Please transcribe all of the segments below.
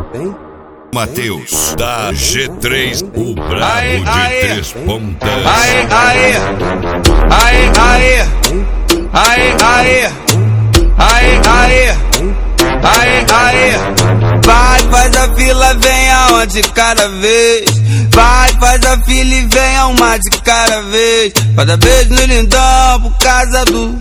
Matheus, da G3, o brabo de três pontas. Vai, faz a fila, vem aonde cada vez. Vai, faz a fila e vem a uma de cada vez. Vai dar beijo no lindão por causa do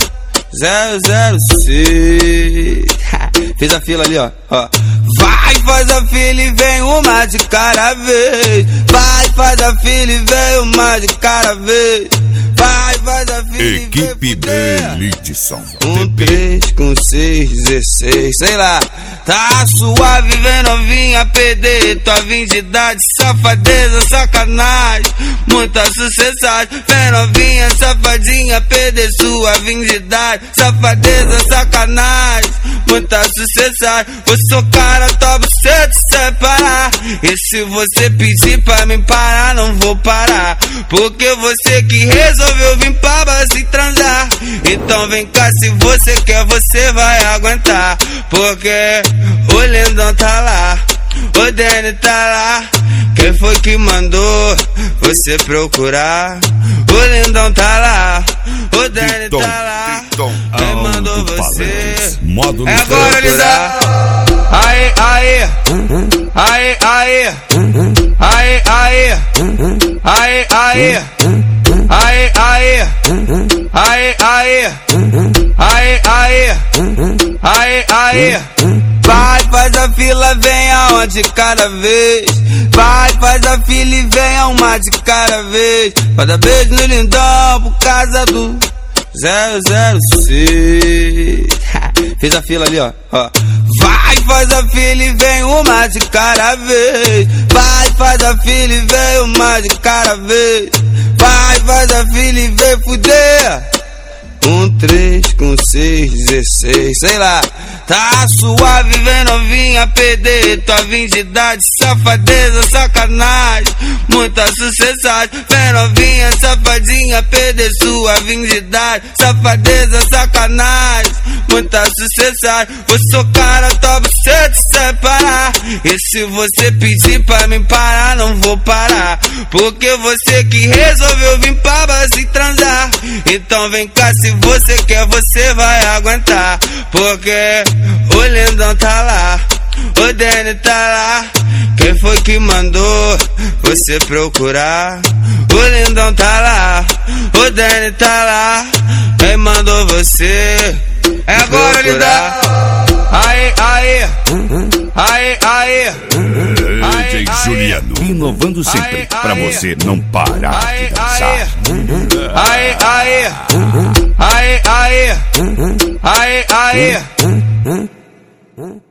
006. Fiz a fila ali, ó. Vai, faz a fila e vem uma de cada vez. Vai, faz a fila e vem uma de cada vez. Vai, faz a fila Equipe Elite Som. 3 com 6, 16, sei lá. Tá suave, vem novinha, PD. Tua vindidade, safadeza, sacanagem. Muita sucessagem, vem novinha, safadinha, PD. Sua vindidade, safadeza, sacanagem. Muita sucessagem, vou socar a tua buceta sem parar. E se você pedir pra mim parar, não vou parar. Porque você que resolveu vir pra base transar. Então vem cá, se você quer, você vai aguentar. Porque o lindão tá lá, o Danny tá lá. Quem foi que mandou você procurar? O lindão tá lá, o Danny tá lá. Quem mandou você? Modo é agora ele dá. Aê, aê, aê, aê, aê, aê, aê, aê, aê, aê, aê, aê, aê, aê, aê. Vai, faz a fila, vem aonde cada vez. Vai, faz a fila e vem a uma de cada vez. Vai dar beijo no lindão por causa do 006. Fiz a fila ali, ó. Vai, faz a fila e vem uma de cada vez. Vai, faz a fila e vem uma de cada vez. Vai, faz a fila e vem fuder. 3 com 6, 16, sei lá. Tá suave, vem novinha, PD. Tua vindidade, safadeza, sacanagem. Muita sucessagem, vem novinha, safadinha, PD. Sua vindidade, safadeza, sacanagem. Muita sucessagem, vou socar a tua buceta sem parar. E se você pedir pra mim parar, não vou parar. Porque você que resolveu vir pra base transar. Então vem cá, se você quer, você vai aguentar. Porque o lindão tá lá, o Danny tá lá. Quem foi que mandou você procurar? O lindão tá lá, o Danny tá lá. Quem mandou você? É agora ele dá. Aê, aê, aê, aê, DJ Juliano, inovando sempre pra você não parar de dançar. Aê, aê, aê, aê, aê, aê, aê.